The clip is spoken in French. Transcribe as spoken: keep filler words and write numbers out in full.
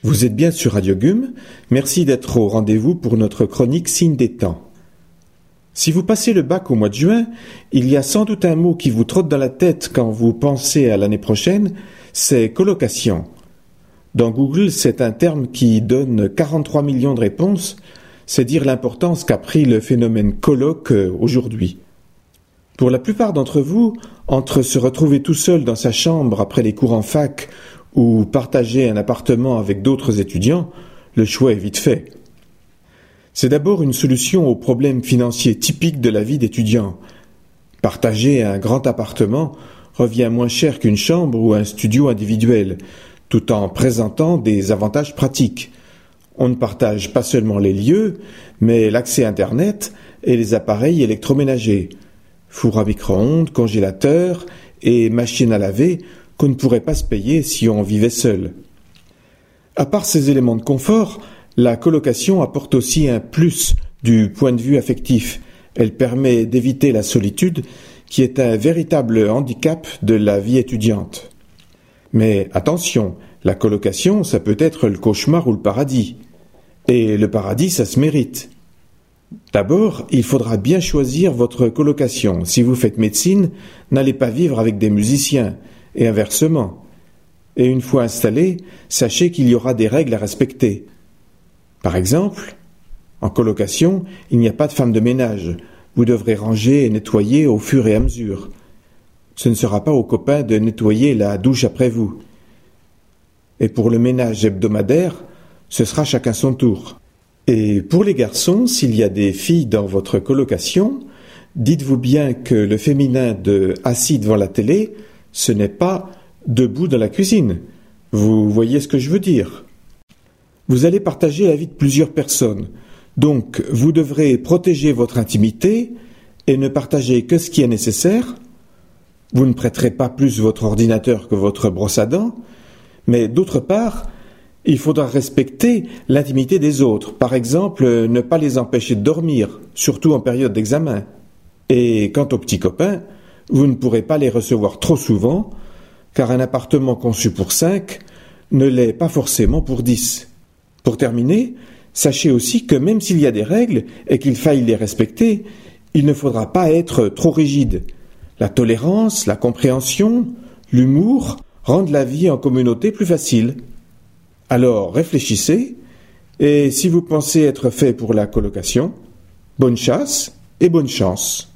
Vous êtes bien sur Radio G U M, merci d'être au rendez-vous pour notre chronique Signe des temps. Si vous passez le bac au mois de juin, il y a sans doute un mot qui vous trotte dans la tête quand vous pensez à l'année prochaine, c'est colocation. Dans Google, c'est un terme qui donne quarante-trois millions de réponses, c'est dire l'importance qu'a pris le phénomène coloc aujourd'hui. Pour la plupart d'entre vous, entre se retrouver tout seul dans sa chambre après les cours en fac ou partager un appartement avec d'autres étudiants, le choix est vite fait. C'est d'abord une solution au problème financier typique de la vie d'étudiant. Partager un grand appartement revient moins cher qu'une chambre ou un studio individuel, tout en présentant des avantages pratiques. On ne partage pas seulement les lieux, mais l'accès Internet et les appareils électroménagers, four à micro-ondes, congélateur et machine à laver qu'on ne pourrait pas se payer si on vivait seul. À part ces éléments de confort, la colocation apporte aussi un plus du point de vue affectif. Elle permet d'éviter la solitude, qui est un véritable handicap de la vie étudiante. Mais attention, la colocation, ça peut être le cauchemar ou le paradis. Et le paradis, ça se mérite. D'abord, il faudra bien choisir votre colocation. Si vous faites médecine, n'allez pas vivre avec des musiciens, et inversement. Et une fois installé, sachez qu'il y aura des règles à respecter. Par exemple, en colocation, il n'y a pas de femme de ménage. Vous devrez ranger et nettoyer au fur et à mesure. Ce ne sera pas aux copains de nettoyer la douche après vous. Et pour le ménage hebdomadaire, ce sera chacun son tour. Et pour les garçons, s'il y a des filles dans votre colocation, dites-vous bien que le féminin de « assis devant la télé », ce n'est pas « debout dans la cuisine ». Vous voyez ce que je veux dire. Vous allez partager la vie de plusieurs personnes, donc vous devrez protéger votre intimité et ne partager que ce qui est nécessaire. Vous ne prêterez pas plus votre ordinateur que votre brosse à dents, mais d'autre part, il faudra respecter l'intimité des autres. Par exemple, ne pas les empêcher de dormir, surtout en période d'examen. Et quant aux petits copains, vous ne pourrez pas les recevoir trop souvent, car un appartement conçu pour cinq ne l'est pas forcément pour dix. Pour terminer, sachez aussi que même s'il y a des règles et qu'il faille les respecter, il ne faudra pas être trop rigide. La tolérance, la compréhension, l'humour rendent la vie en communauté plus facile. Alors réfléchissez, et si vous pensez être fait pour la colocation, bonne chasse et bonne chance.